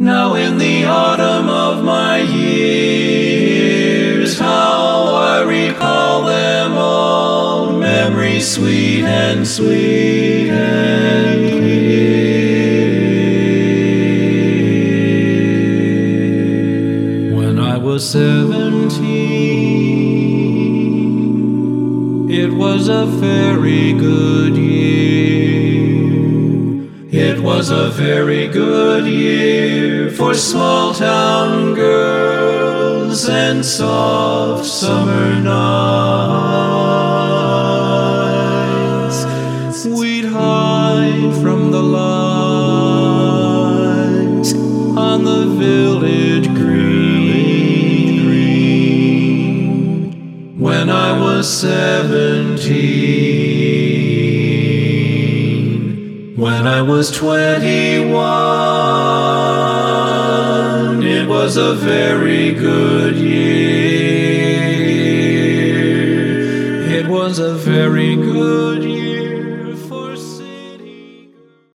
Now in the autumn of my years, how I recall them all, memories sweet and sweet and clear. When I was 17, it was a very good year. It was a very good year for small town girls and soft summer nights. We'd hide from the lights on the village green. When I was 17. When I was 21, it was a very good year. It was a very good year.